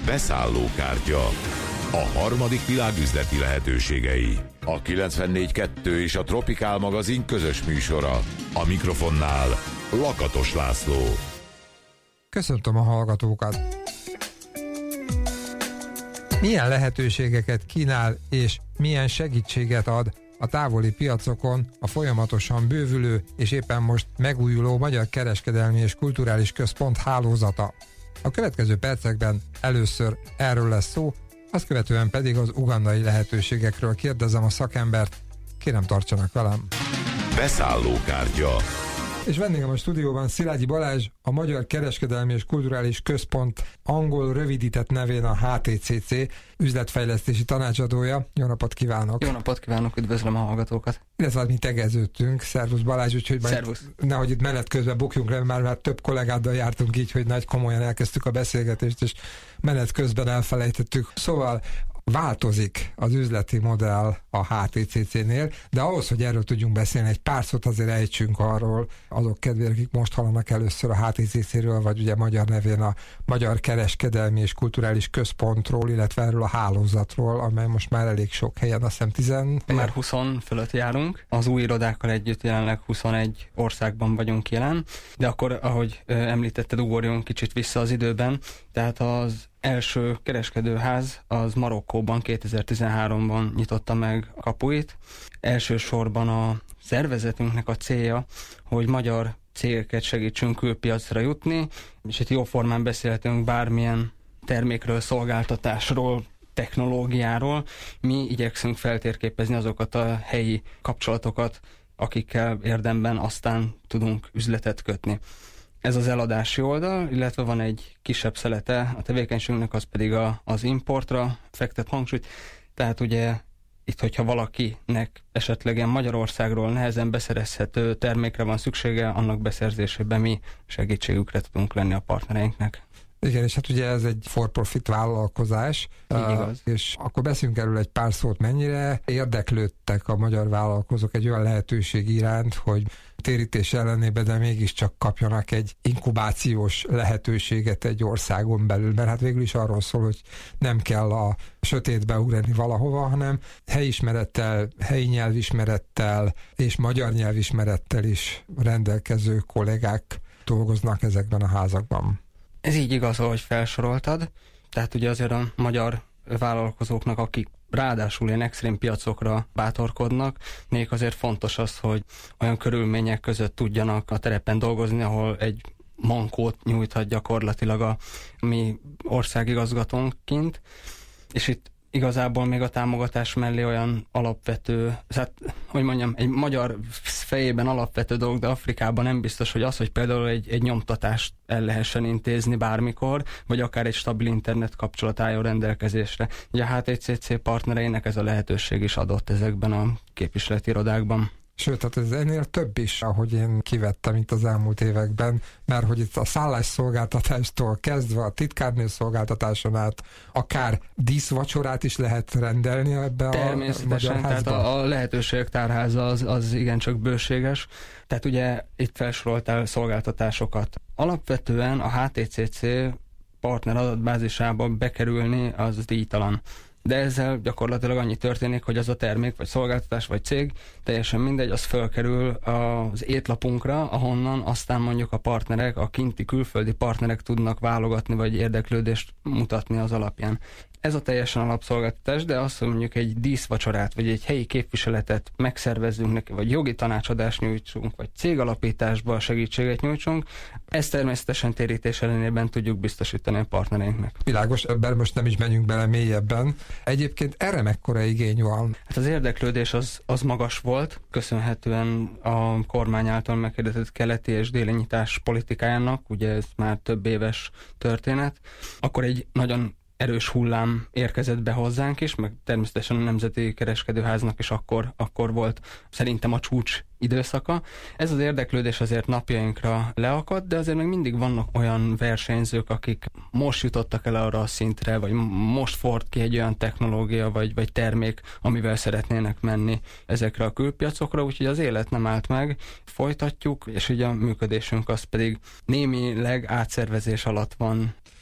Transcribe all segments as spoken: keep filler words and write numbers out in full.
Beszállókártya. A harmadik világ üzleti lehetőségei. A kilencvennégy kettő és a Tropikál magazin közös műsora. A mikrofonnál Lakatos László. Köszöntöm a hallgatókat! Milyen lehetőségeket kínál és milyen segítséget ad a távoli piacokon a folyamatosan bővülő és éppen most megújuló Magyar Kereskedelmi és Kulturális Központ hálózata? A következő percekben először erről lesz szó, azt követően pedig az ugandai lehetőségekről kérdezem a szakembert. Kérem, tartsanak velem! Beszállókártya. És vendégem a stúdióban Szilágyi Balázs, a Magyar Kereskedelmi és Kulturális Központ angol rövidített nevén a há té cé cé üzletfejlesztési tanácsadója. Jó napot kívánok! Jó napot kívánok, üdvözlöm a hallgatókat! Illetve mi tegeződtünk. Szervusz Balázs, úgyhogy majd nehogy itt menet közben bukjunk le, már, már több kollégáddal jártunk így, hogy nagy komolyan elkezdtük a beszélgetést, és menet közben elfelejtettük. Szóval változik az üzleti modell a há té cé cé-nél, de ahhoz, hogy erről tudjunk beszélni, egy pár szót azért ejtsünk arról, azok kedvére, akik most hallanak először a há té cé cé-ről, vagy ugye magyar nevén a Magyar Kereskedelmi és Kulturális Központról, illetve erről a hálózatról, amely most már elég sok helyen, azt hiszem tizen... Már húsz fölött járunk, az új irodákkal együtt jelenleg huszonegy országban vagyunk jelen, de akkor, ahogy említetted, ugorjunk kicsit vissza az időben, tehát az első kereskedőház az Marokkóban kétezer-tizenháromban nyitotta meg a kapuit. Elsősorban a szervezetünknek a célja, hogy magyar cégeket segítsünk külpiacra jutni, és itt jóformán beszélhetünk bármilyen termékről, szolgáltatásról, technológiáról. Mi igyekszünk feltérképezni azokat a helyi kapcsolatokat, akikkel érdemben aztán tudunk üzletet kötni. Ez az eladási oldal, illetve van egy kisebb szelete a tevékenységünknek, az pedig a, az importra fektet hangsúlyt. Tehát ugye itt, hogyha valakinek esetleg ilyen Magyarországról nehezen beszerezhető termékre van szüksége, annak beszerzésében mi segítségükre tudunk lenni a partnereinknek. Igen, és hát ugye ez egy for-profit vállalkozás, uh, és akkor beszéljünk erről egy pár szót, mennyire érdeklődtek a magyar vállalkozók egy olyan lehetőség iránt, hogy térítés ellenében, de mégiscsak kapjanak egy inkubációs lehetőséget egy országon belül, mert hát végül is arról szól, hogy nem kell a sötétbe ugrani valahova, hanem helyismerettel, helyi nyelvismerettel és magyar nyelvismerettel is rendelkező kollégák dolgoznak ezekben a házakban. Ez így igaz, ahogy felsoroltad, tehát ugye azért a magyar vállalkozóknak, akik ráadásul ilyen extrém piacokra bátorkodnak, még azért fontos az, hogy olyan körülmények között tudjanak a terepen dolgozni, ahol egy mankót nyújthat gyakorlatilag a mi országigazgatónk kint, és itt igazából még a támogatás mellé olyan alapvető, hát, hogy mondjam, egy magyar fejében alapvető dolog, de Afrikában nem biztos, hogy az, hogy például egy, egy nyomtatást el lehessen intézni bármikor, vagy akár egy stabil internet kapcsolat álljon rendelkezésre. Ugye a há té cé cé partnereinek ez a lehetőség is adott ezekben a képviseleti irodákban. Sőt, tehát ez ennél több is, ahogy én kivettem itt az elmúlt években, mert hogy itt a szállásszolgáltatástól kezdve a titkárnő szolgáltatáson át akár díszvacsorát is lehet rendelni ebbe a Természetesen, tehát a, a lehetőségek tárháza az, az igencsak bőséges. Tehát ugye itt felsoroltál szolgáltatásokat. Alapvetően a há té cé cé partner adatbázisába bekerülni az díjtalan. De ezzel gyakorlatilag annyi történik, hogy az a termék, vagy szolgáltatás, vagy cég, teljesen mindegy, az fölkerül az étlapunkra, ahonnan aztán mondjuk a partnerek, a kinti külföldi partnerek tudnak válogatni, vagy érdeklődést mutatni az alapján. Ez a teljesen alapszolgáltatás, de az, hogy mondjuk egy díszvacsorát, vagy egy helyi képviseletet megszervezzünk neki, vagy jogi tanácsadást nyújtsunk, vagy cégalapításban segítséget nyújtsunk, ezt természetesen térítés ellenében tudjuk biztosítani a partnereinknek. Világos, ebben most nem is menjünk bele mélyebben. Egyébként erre mekkora igény van? Hát az érdeklődés az, az magas volt, köszönhetően a kormány által meghirdetett keleti és déli nyitás politikájának, ugye ez már több éves történet. Akkor egy nagyon erős hullám érkezett be hozzánk is, meg természetesen a Nemzeti Kereskedőháznak is akkor, akkor volt szerintem a csúcs időszaka. Ez az érdeklődés azért napjainkra leakadt, de azért még mindig vannak olyan versenyzők, akik most jutottak el arra a szintre, vagy most ford ki egy olyan technológia, vagy, vagy termék, amivel szeretnének menni ezekre a külpiacokra, úgyhogy az élet nem állt meg, folytatjuk, és ugye a működésünk az pedig némileg átszervezés alatt van.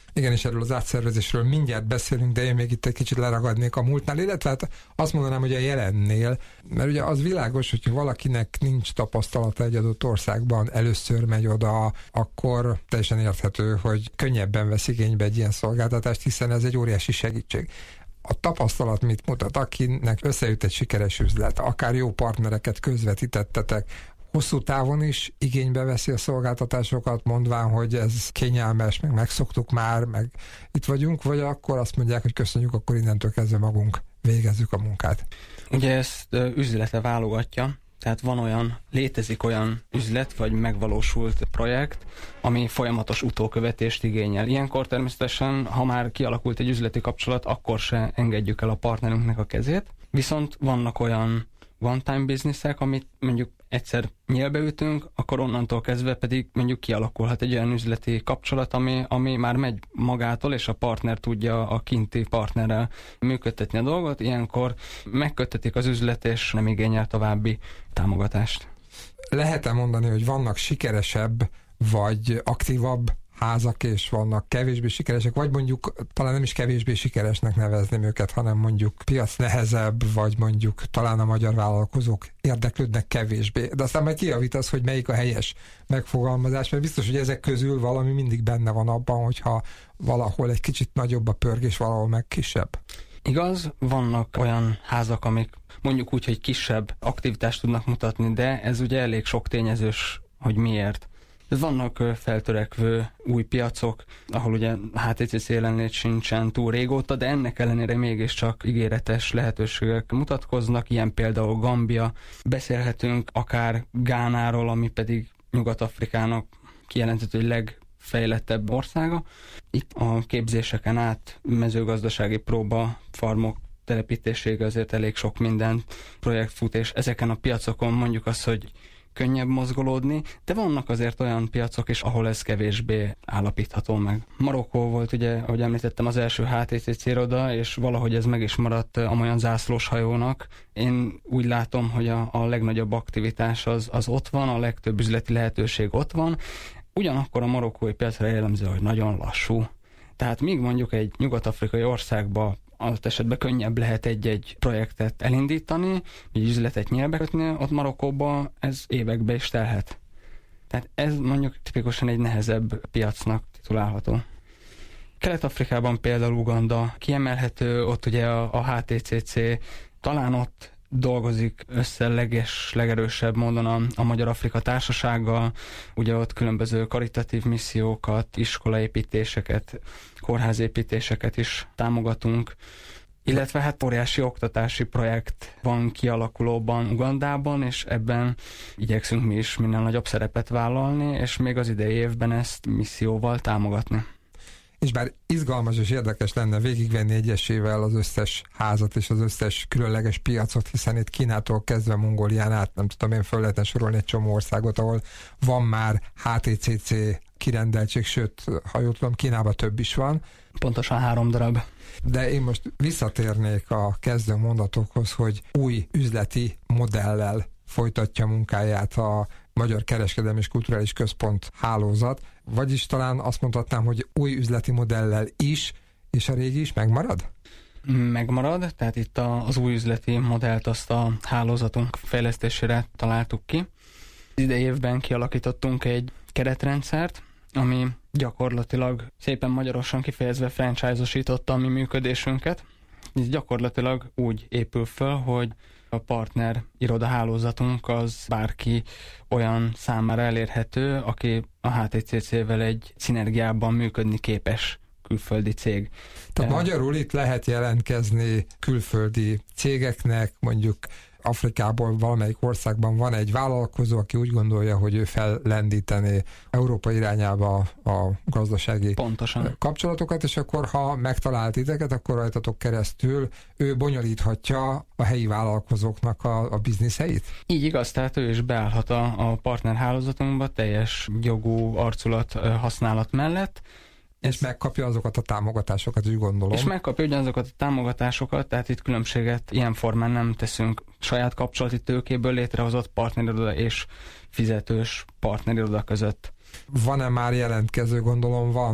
Igen, és erről az átszervezésről mindjárt beszélünk, de én még itt egy kicsit leragadnék a múltnál, illetve hát azt mondanám, hogy a jelennél, mert ugye az világos, hogy valakinek nincs tapasztalata egy adott országban, először megy oda, akkor teljesen érthető, hogy könnyebben vesz igénybe egy ilyen szolgáltatást, hiszen ez egy óriási segítség. A tapasztalat mit mutat? Akinek összejött egy sikeres üzlet, akár jó partnereket közvetítettetek, hosszú távon is igénybe veszi a szolgáltatásokat, mondván, hogy ez kényelmes, meg megszoktuk már, meg itt vagyunk, vagy akkor azt mondják, hogy köszönjük, akkor innentől kezdve magunk végezzük a munkát. Ugye ezt üzlete válogatja, tehát van olyan, létezik olyan üzlet, vagy megvalósult projekt, ami folyamatos utókövetést igényel. Ilyenkor természetesen, ha már kialakult egy üzleti kapcsolat, akkor se engedjük el a partnerünknek a kezét. Viszont vannak olyan one-time businessek, amit mondjuk egyszer nyílbe ütünk, akkor onnantól kezdve pedig mondjuk kialakulhat egy olyan üzleti kapcsolat, ami, ami már megy magától, és a partner tudja a kinti partnerrel működtetni a dolgot. Ilyenkor megköttetik az üzlet, és nem igényel további támogatást. Lehet-e mondani, hogy vannak sikeresebb, vagy aktívabb házak, és vannak kevésbé sikeresek, vagy mondjuk talán nem is kevésbé sikeresnek nevezném őket, hanem mondjuk piac nehezebb, vagy mondjuk talán a magyar vállalkozók érdeklődnek kevésbé. De aztán majd kijavítasz, hogy melyik a helyes megfogalmazás, mert biztos, hogy ezek közül valami mindig benne van abban, hogyha valahol egy kicsit nagyobb a pörgés, valahol meg kisebb. Igaz, vannak olyan házak, amik mondjuk úgy, hogy kisebb aktivitást tudnak mutatni, de ez ugye elég sok tényezős, hogy miért. Vannak feltörekvő új piacok, ahol ugye há té cé cé jelenlét sincsen túl régóta, de ennek ellenére mégiscsak ígéretes lehetőségek mutatkoznak, ilyen például Gambia. Beszélhetünk akár Gánáról, ami pedig Nyugat-Afrikának kijelentett, hogy legfejlettebb országa. Itt a képzéseken át mezőgazdasági próba farmok telepítésége azért elég sok minden projekt fut, és ezeken a piacokon mondjuk azt, hogy könnyebb mozgolódni, de vannak azért olyan piacok is, ahol ez kevésbé állapítható meg. Marokkó volt ugye, ahogy említettem, az első há té cé cé iroda, és valahogy ez meg is maradt amolyan zászlós hajónak. Én úgy látom, hogy a, a legnagyobb aktivitás az, az ott van, a legtöbb üzleti lehetőség ott van, ugyanakkor a marokkói piacra jellemző, hogy nagyon lassú. Tehát míg mondjuk egy nyugat-afrikai országba adott esetben könnyebb lehet egy-egy projektet elindítani, egy üzletet nyílbe kötni, ott Marokkóban ez évekbe is telhet. Tehát ez mondjuk tipikusan egy nehezebb piacnak titulálható. Kelet-Afrikában például Uganda kiemelhető, ott ugye a, a há té cé cé talán ott dolgozik össze leges, legerősebb módon a, a Magyar-Afrika Társasággal, ugye ott különböző karitatív missziókat, iskolaépítéseket, kórházépítéseket is támogatunk, illetve hát óriási oktatási projekt van kialakulóban Ugandában, és ebben igyekszünk mi is minél nagyobb szerepet vállalni, és még az idei évben ezt misszióval támogatni. És bár izgalmas és érdekes lenne végigvenni egyesével az összes házat és az összes különleges piacot, hiszen itt Kínától kezdve Mongólián át, nem tudom én, föl lehetne sorolni egy csomó országot, ahol van már há té cé cé kirendeltség, sőt, ha jól tudom, Kínában több is van. Pontosan három darab. De én most visszatérnék a kezdő mondatokhoz, hogy új üzleti modellel folytatja munkáját a Magyar Kereskedelmi és Kulturális Központ hálózat, vagyis talán azt mondhatnám, hogy új üzleti modellel is, és a régi is megmarad? Megmarad, tehát itt a, az új üzleti modellt azt a hálózatunk fejlesztésére találtuk ki. Idei évben kialakítottunk egy keretrendszert, ami gyakorlatilag szépen magyarosan kifejezve franchise-osította a mi működésünket. Ez gyakorlatilag úgy épül föl, hogy a partner irodahálózatunk az bárki olyan számára elérhető, aki a há té cé cé-vel egy szinergiában működni képes külföldi cég. Tehát magyarul itt lehet jelentkezni külföldi cégeknek, mondjuk Afrikából valamelyik országban van egy vállalkozó, aki úgy gondolja, hogy ő fellendítené Európa irányába a gazdasági Pontosan. kapcsolatokat, és akkor ha megtalált titeket, akkor rajtatok keresztül ő bonyolíthatja a helyi vállalkozóknak a, a bizniszeit? Így igaz, tehát ő is beállhat a, a partnerhálózatunkba teljes jogú arculat használat mellett, és megkapja azokat a támogatásokat, úgy gondolom. És megkapja ugyanazokat a támogatásokat, tehát itt különbséget ilyen formán nem teszünk. Saját kapcsolati tőkéből létrehozott partneriroda és fizetős partneriroda között. Van-e már jelentkező? Gondolom van.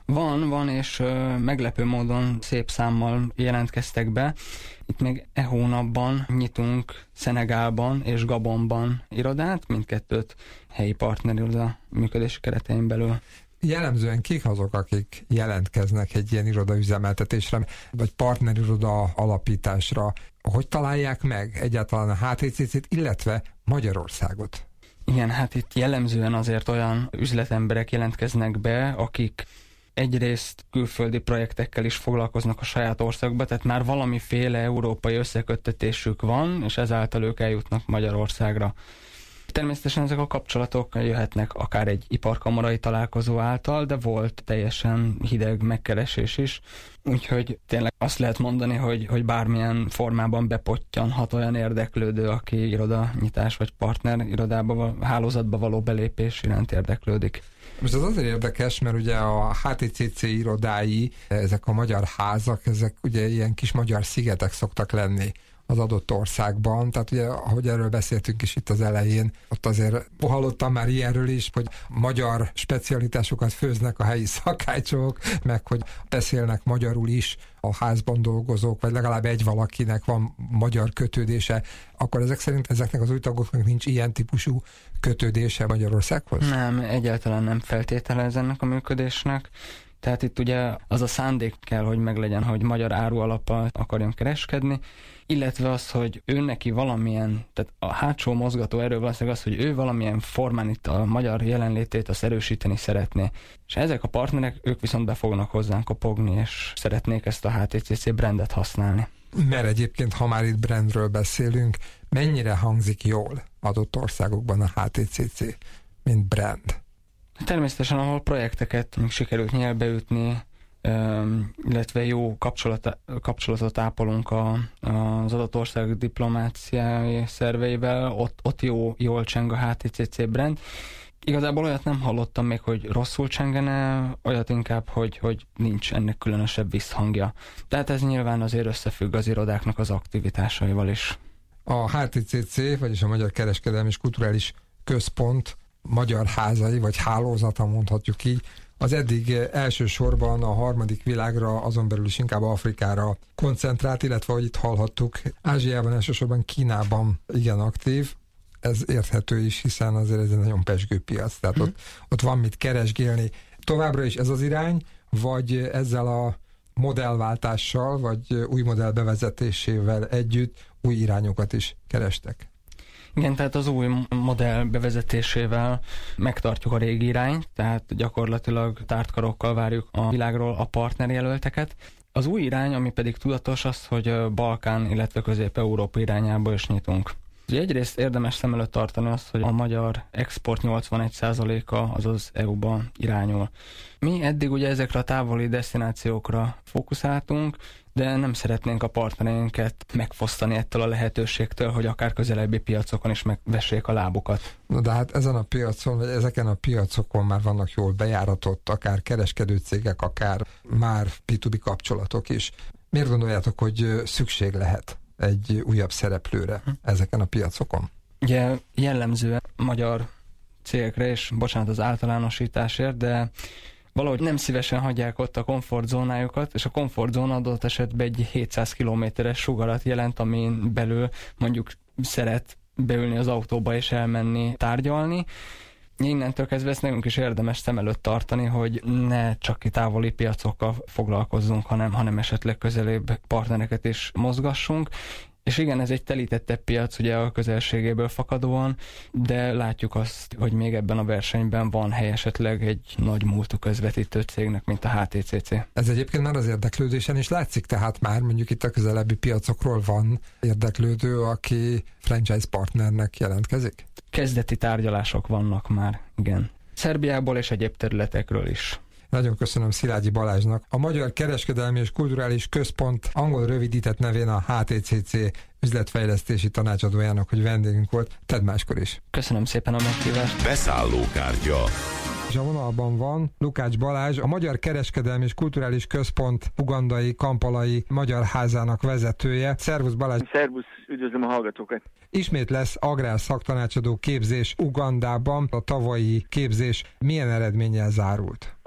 Van, van, és ö, meglepő módon szép számmal jelentkeztek be. Itt még e hónapban nyitunk Szenegálban és Gabonban irodát, mindkettőt helyi partneriroda működési keretein belül. Jellemzően kik azok, akik jelentkeznek egy ilyen irodaüzemeltetésre, vagy partneriroda alapításra? Hogy találják meg egyáltalán a há té cé cét, illetve Magyarországot? Igen, hát itt jellemzően azért olyan üzletemberek jelentkeznek be, akik egyrészt külföldi projektekkel is foglalkoznak a saját országba, tehát már valamiféle európai összeköttetésük van, és ezáltal ők eljutnak Magyarországra. Természetesen ezek a kapcsolatok jöhetnek akár egy iparkamarai találkozó által, de volt teljesen hideg megkeresés is, úgyhogy tényleg azt lehet mondani, hogy, hogy bármilyen formában bepottyanhat olyan érdeklődő, aki irodanyitás vagy partner irodába, hálózatba való belépés iránt érdeklődik. Most ez azért érdekes, mert ugye a há té cé cé irodái, ezek a magyar házak, ezek ugye ilyen kis magyar szigetek szoktak lenni az adott országban, tehát ugye, ahogy erről beszéltünk is itt az elején, ott azért hallottam már ilyenről is, hogy magyar specialitásokat főznek a helyi szakácsok, meg hogy beszélnek magyarul is a házban dolgozók, vagy legalább egy valakinek van magyar kötődése, akkor ezek szerint ezeknek az új tagoknak nincs ilyen típusú kötődése Magyarországhoz? Nem, egyáltalán nem feltételez ennek a működésnek. Tehát itt ugye az a szándék kell, hogy meglegyen, hogy magyar áru alappal akarjon kereskedni, illetve az, hogy ő neki valamilyen, tehát a hátsó mozgató erő valószínűleg az, hogy ő valamilyen formán itt a magyar jelenlétét azt erősíteni szeretné. És ezek a partnerek, ők viszont be fognak hozzánk kopogni, és szeretnék ezt a há té cé cé brandet használni. Mert egyébként, ha már itt brandről beszélünk, mennyire hangzik jól adott országokban a há té cé cé, mint brand? Természetesen, ahol projekteket sikerült nyelbeütni, illetve jó kapcsolat, kapcsolatot ápolunk a, az adott ország diplomáciai szerveivel, ott, ott jó, jól cseng a há té cé cé brand. Igazából olyat nem hallottam még, hogy rosszul csengene, olyat inkább, hogy, hogy nincs ennek különösebb visszhangja. Tehát ez nyilván azért összefügg az irodáknak az aktivitásaival is. A há té cé cé, vagyis a Magyar Kereskedelmi és Kulturális Központ magyar házai, vagy hálózata, mondhatjuk így, az eddig elsősorban a harmadik világra, azon belül is inkább Afrikára koncentrált, illetve, ahogy itt hallhattuk, Ázsiában, elsősorban Kínában igen aktív. Ez érthető is, hiszen azért ez egy nagyon pezsgő piac, tehát hmm. ott, ott van mit keresgélni. Továbbra is ez az irány, vagy ezzel a modellváltással, vagy új modell bevezetésével együtt új irányokat is kerestek? Igen, tehát az új modell bevezetésével megtartjuk a régi irányt, tehát gyakorlatilag tártkarokkal várjuk a világról a partnerjelölteket. Az új irány, ami pedig tudatos, az, hogy Balkán, illetve Közép-Európa irányába is nyitunk. Ugye egyrészt érdemes szem előtt tartani azt, hogy a magyar export nyolcvanegy százaléka az az é u-ba irányul. Mi eddig ugye ezekre a távoli desztinációkra fókuszáltunk, de nem szeretnénk a partnereinket megfosztani ettől a lehetőségtől, hogy akár közelebbi piacokon is megvessék a lábukat. Na de hát ezen a piacon, vagy ezeken a piacokon már vannak jól bejáratott, akár kereskedő cégek, akár már bé kettő bé kapcsolatok is. Miért gondoljátok, hogy szükség lehet egy újabb szereplőre ezeken a piacokon? Ugye jellemzően magyar cégekre, és bocsánat az általánosításért, de valahogy nem szívesen hagyják ott a komfortzónájukat, és a komfortzóna adott esetben egy hétszáz kilométeres sugarat jelent, amin belül mondjuk szeret beülni az autóba és elmenni tárgyalni. Innentől kezdve ezt nekünk is érdemes szem előtt tartani, hogy ne csak távoli piacokkal foglalkozzunk, hanem, hanem esetleg közelébb partnereket is mozgassunk. És igen, ez egy telítettebb piac ugye a közelségéből fakadóan, de látjuk azt, hogy még ebben a versenyben van hely esetleg egy nagy múltú közvetítő cégnek, mint a há té cé cé. Ez egyébként már az érdeklődésen is látszik, tehát már mondjuk itt a közelebbi piacokról van érdeklődő, aki franchise partnernek jelentkezik? Kezdeti tárgyalások vannak már, igen. Szerbiából és egyéb területekről is. Nagyon köszönöm Szilágyi Balázsnak. A Magyar Kereskedelmi és Kulturális Központ angol rövidített nevén a há té cé cé üzletfejlesztési tanácsadójának, hogy vendégünk volt. Tedd máskor is. Köszönöm szépen a meghívást. Beszállókártya. És a vonalban van Lukács Balázs, a Magyar Kereskedelmi és Kulturális Központ ugandai, kampalai magyar házának vezetője. Szervusz Balázs! Szervusz, üdvözlöm a hallgatókat! Ismét lesz agrár szaktanácsadó képzés Ugandában. A tavalyi képzés milyen eredménnyel zárult?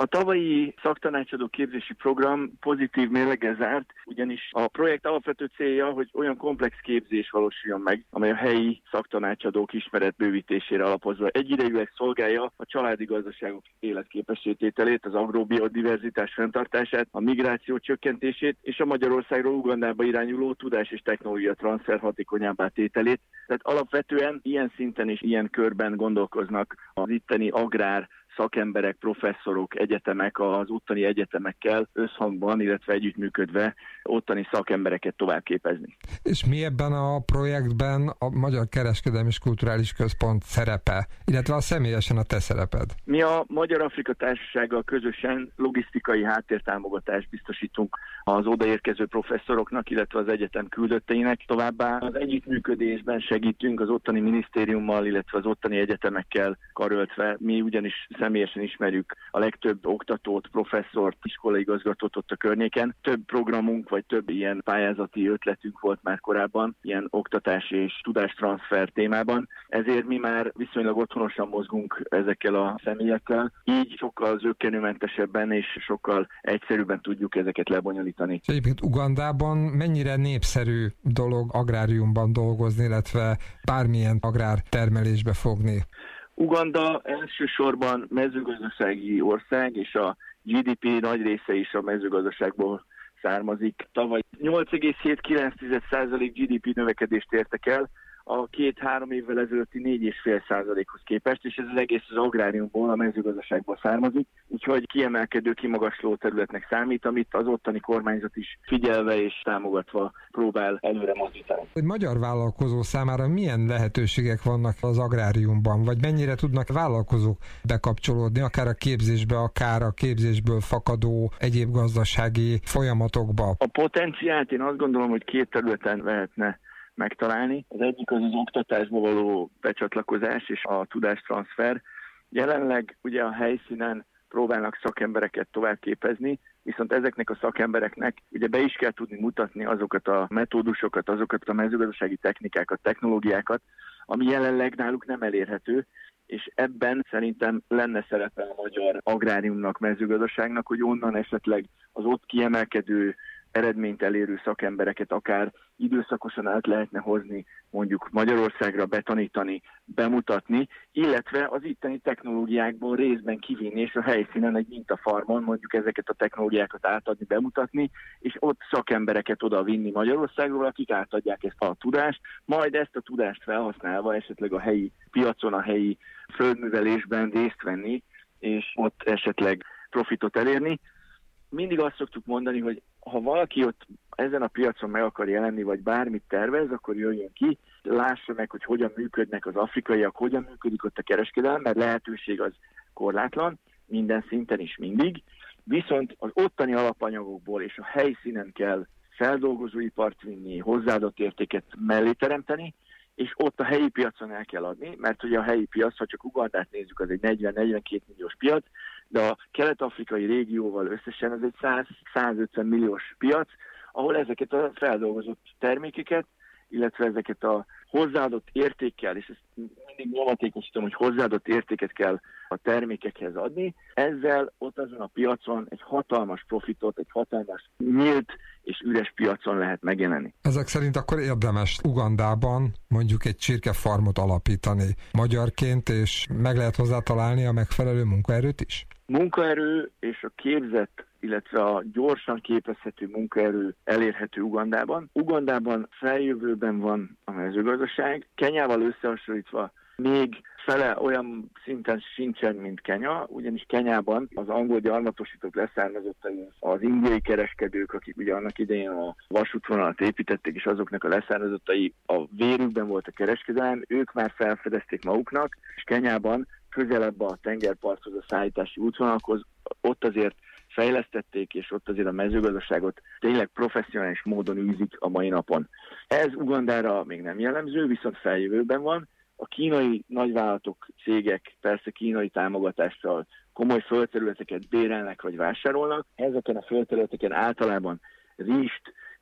A tavalyi szaktanácsadó képzési program pozitív mérleggel zárt, ugyanis a projekt alapvető célja, hogy olyan komplex képzés valósuljon meg, amely a helyi szaktanácsadók ismeretbővítésére alapozva egyidejűleg szolgálja a családi gazdaságok életképessé tételét, az agrobiodiverzitás fenntartását, a migráció csökkentését és a Magyarországról Ugandába irányuló tudás és technológia transfer hatékonyabbá tételét. Tehát alapvetően ilyen szinten és ilyen körben gondolkoznak az itteni agrár szakemberek, professzorok, egyetemek az ottani egyetemekkel összhangban, illetve együttműködve ottani szakembereket továbbképezni. És mi ebben a projektben a Magyar Kereskedelmi és Kulturális Központ szerepe, illetve a személyesen a te szereped? Mi a Magyar-Afrika Társasággal közösen logisztikai háttértámogatást biztosítunk az odaérkező professzoroknak, illetve az egyetem küldötteinek. Továbbá az együttműködésben segítünk az ottani minisztériummal, illetve az ottani egyetemekkel karöltve. Mi ugyanis személyesen ismerjük a legtöbb oktatót, professzort, iskolaigazgatót ott a környéken. Több programunk, vagy több ilyen pályázati ötletünk volt már korábban, ilyen oktatás és tudástranszfer témában. Ezért mi már viszonylag otthonosan mozgunk ezekkel a személyekkel. Így sokkal zökkenőmentesebben és sokkal egyszerűbben tudjuk ezeket lebonyolítani. És egyébként Ugandában mennyire népszerű dolog agráriumban dolgozni, illetve bármilyen agrártermelésbe fogni? Uganda elsősorban mezőgazdasági ország, és a gé dé pé nagy része is a mezőgazdaságból származik. Tavaly nyolc egész hetvenkilenc százalék gé dé pé növekedést értek el, a két-három évvel ezelőtti négy egész öt százalékhoz képest, és ez az egész az agráriumból, a mezőgazdaságból származik, úgyhogy kiemelkedő, kimagasló területnek számít, amit az ottani kormányzat is figyelve és támogatva próbál előre mozdítani. Egy magyar vállalkozó számára milyen lehetőségek vannak az agráriumban, vagy mennyire tudnak vállalkozók bekapcsolódni, akár a képzésbe, akár a képzésből fakadó egyéb gazdasági folyamatokba? A potenciált én azt gondolom, hogy két területen lehetne megtalálni. Az egyik az az oktatásba való becsatlakozás és a tudástranszfer. Jelenleg ugye a helyszínen próbálnak szakembereket továbbképezni, viszont ezeknek a szakembereknek ugye be is kell tudni mutatni azokat a metódusokat, azokat a mezőgazdasági technikákat, technológiákat, ami jelenleg náluk nem elérhető, és ebben szerintem lenne szerepe a magyar agráriumnak, mezőgazdaságnak, hogy onnan esetleg az ott kiemelkedő eredményt elérő szakembereket akár időszakosan át lehetne hozni, mondjuk Magyarországra betanítani, bemutatni, illetve az itteni technológiákból részben kivinni, és a helyszínen egy mintafarmon mondjuk ezeket a technológiákat átadni, bemutatni, és ott szakembereket oda vinni Magyarországról, akik átadják ezt a tudást, majd ezt a tudást felhasználva esetleg a helyi piacon, a helyi földművelésben részt venni, és ott esetleg profitot elérni. Mindig azt szoktuk mondani, hogy ha valaki ott ezen a piacon meg akar jelenni, vagy bármit tervez, akkor jöjjön ki, lássa meg, hogy hogyan működnek az afrikaiak, hogyan működik ott a kereskedelem, mert lehetőség az korlátlan, minden szinten is mindig. Viszont az ottani alapanyagokból és a helyszínen kell feldolgozóipart vinni, hozzáadott értéket mellé teremteni, és ott a helyi piacon el kell adni, mert ugye a helyi piac, ha csak Ugandát nézzük, az egy negyven-negyvenkét milliós piac, de a kelet-afrikai régióval összesen az egy száz-százötven milliós piac, ahol ezeket a feldolgozott termékeket, illetve ezeket a hozzáadott értékkel, és ezt mindig nyomatékosítom, hogy hozzáadott értéket kell a termékekhez adni, ezzel ott azon a piacon egy hatalmas profitot, egy hatalmas nyílt és üres piacon lehet megjelenni. Ezek szerint akkor érdemes Ugandában mondjuk egy csirkefarmot alapítani magyarként, és meg lehet hozzá találni a megfelelő munkaerőt is? Munkaerő és a képzett, illetve a gyorsan képezhető munkaerő elérhető Ugandában. Ugandában feljövőben van a mezőgazdaság, Kenyával összehasonlítva még fele olyan szinten sincsen, mint Kenya, ugyanis Kenyában az angol gyarmatosítók leszármazottai, az indiai kereskedők, akik ugye annak idején a vasútvonalat építették, és azoknak a leszármazottai a vérükben volt a kereskedelem, ők már felfedezték maguknak, és Kenyában közelebb a tengerparthoz, a szállítási útvonalakhoz, ott azért fejlesztették, és ott azért a mezőgazdaságot tényleg professzionális módon űzik a mai napon. Ez Ugandára még nem jellemző, viszont feljövőben van. A kínai nagyvállalatok, cégek persze kínai támogatással komoly földterületeket bérelnek vagy vásárolnak. Ezeken a földterületeken általában rizst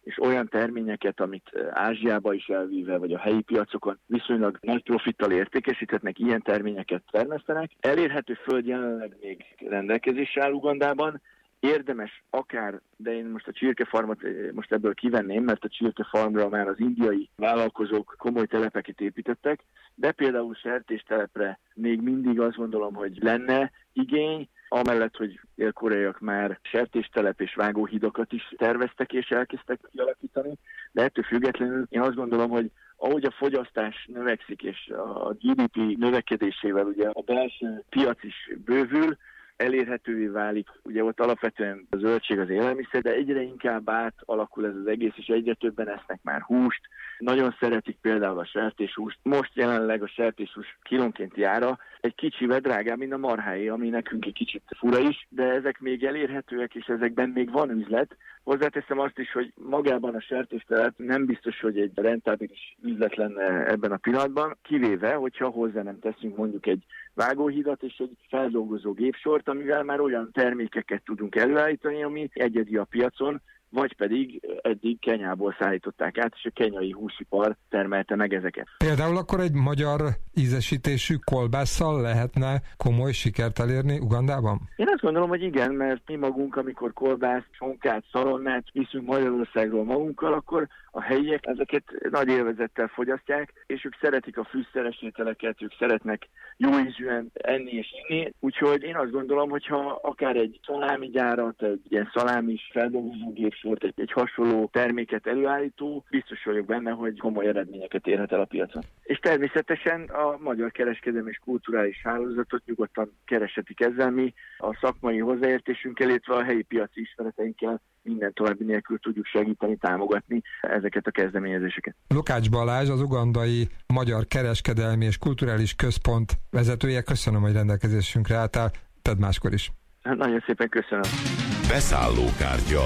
és olyan terményeket, amit Ázsiába is elvíve, vagy a helyi piacokon viszonylag nagy profittal értékesíthetnek, ilyen terményeket termesztenek. Elérhető föld jelenleg még rendelkezésre áll Ugandában. Érdemes akár, de én most a csirkefarmot most ebből kivenném, mert a csirkefarmra már az indiai vállalkozók komoly telepeket építettek, de például sertéstelepre még mindig azt gondolom, hogy lenne igény, amellett, hogy dél-koreaiak már sertéstelep és vágóhidakat is terveztek és elkezdtek kialakítani, de ettől függetlenül én azt gondolom, hogy ahogy a fogyasztás növekszik és a gé dé pé növekedésével ugye a belső piac is bővül, elérhetővé válik, ugye ott alapvetően a zöldség az élelmiszer, de egyre inkább átalakul ez az egész, és egyre többen esznek már húst. Nagyon szeretik például a sertéshúst. Most jelenleg a sertéshús kilónkénti ára egy kicsivel drágább, mint a marháé, ami nekünk egy kicsit fura is, de ezek még elérhetőek, és ezekben még van üzlet. Hozzáteszem azt is, hogy magában a sertéstelep nem biztos, hogy egy rentábilis üzlet lenne ebben a pillanatban, kivéve, hogyha hozzá nem teszünk mondjuk egy vágóhidat és egy feldolgozó gépsort, amivel már olyan termékeket tudunk előállítani, ami egyedi a piacon, vagy pedig eddig Kenyából szállították át, és a kenyai húsipar termelte meg ezeket. Például akkor egy magyar ízesítésű kolbásszal lehetne komoly sikert elérni Ugandában? Én azt gondolom, hogy igen, mert mi magunk, amikor kolbászt, sonkát, szalonnát viszünk Magyarországról magunkkal, akkor a helyiek ezeket nagy élvezettel fogyasztják, és ők szeretik a fűszeres ételeket, ők szeretnek jó ízűen enni és inni, úgyhogy én azt gondolom, hogyha akár egy szalámi gyárat, egy ilyen szalámis feldolgozógépsort, egy, egy hasonló terméket előállító, biztos vagyok benne, hogy komoly eredményeket érhet el a piacon. És természetesen a magyar kereskedelmi és kulturális hálózatot nyugodtan kereshetik ezzel, mi a szakmai hozzáértésünkkel, illetve a helyi piaci ismereteinkkel minden további nélkül tudjuk segíteni, támogatni ezeket a kezdeményezéseket. Lukács Balázs, az ugandai Magyar Kereskedelmi és Kulturális Központ vezetője. Köszönöm, hogy rendelkezésünkre álltál. Tedd máskor is. Nagyon szépen köszönöm. Beszállókártya.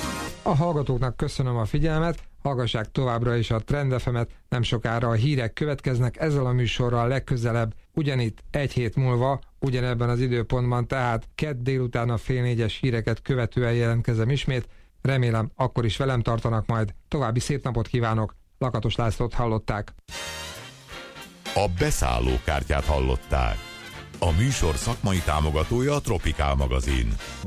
A hallgatóknak köszönöm a figyelmet, hallgassák továbbra is a Trend ef emet, nem sokára a hírek következnek, ezzel a műsorral legközelebb, ugyanitt egy hét múlva, ugyanebben az időpontban, tehát kedd délután a fél négyes híreket követően jelentkezem ismét, remélem akkor is velem tartanak majd, további szép napot kívánok, Lakatos Lászlót hallották. A beszállókártyát hallották. A műsor szakmai támogatója a Tropikál magazin.